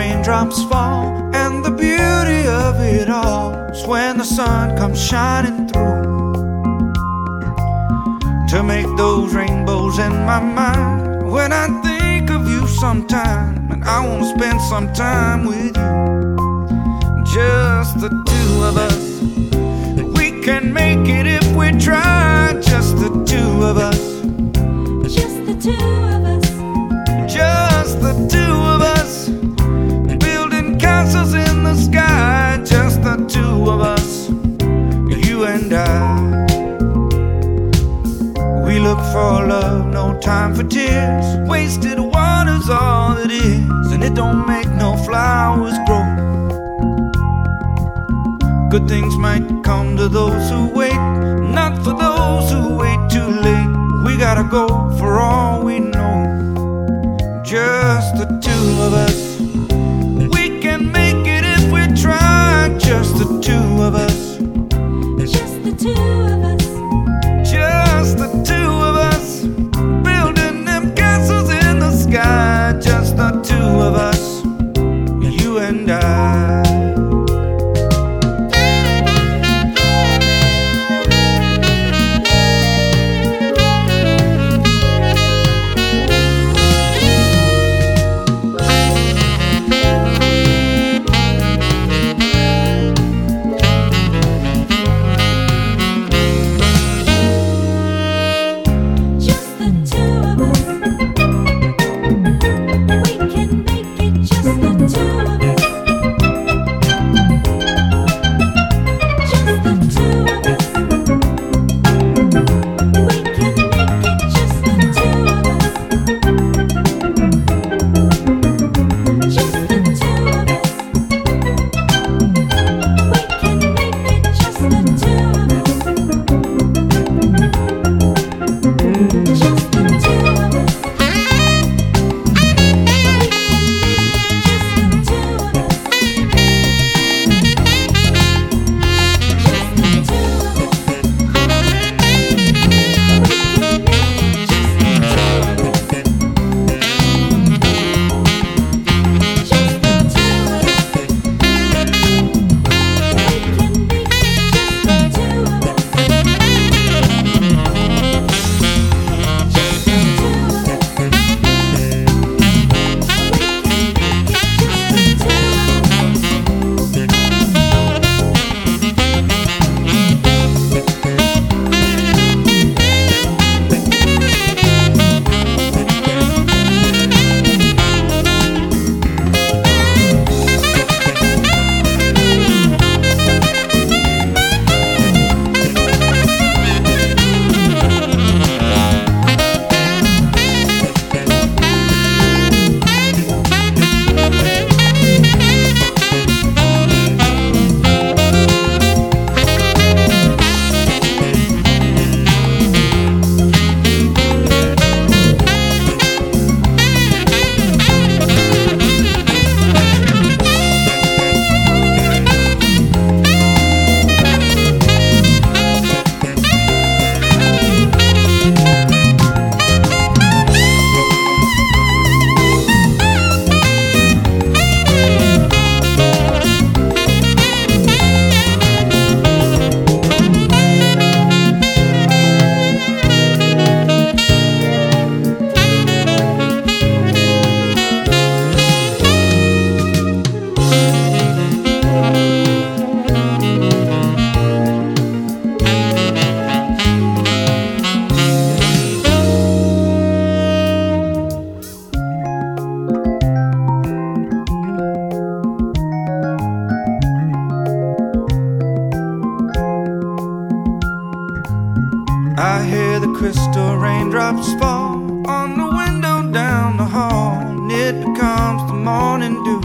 raindrops fall, and the beauty of it all is when the sun comes shining through to make those rainbows in my mind. When I think of you sometime, and I want to spend some time with you, just the two of us. We can make it if we try, just the two of us. Just the two of us. Just the two of us, building castles in the sky. Just the two of us, you and I. We look for love, no time for tears. Wasted water's all it is, and it don't make no flowers grow. Good things might come to those who wait, not for those who wait too late. We gotta go for all we know. Just the two of us. We can make it if we try. Just the two of us. Just the two of us. Just the two of us, building them castles in the sky. Just the two of us, you and I. I hear the crystal raindrops fall on the window down the hall, and it becomes the morning dew.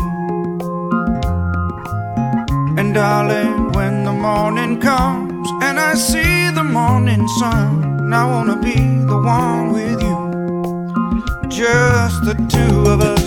And darling, when the morning comes and I see the morning sun, I wanna be the one with you. Just the two of us.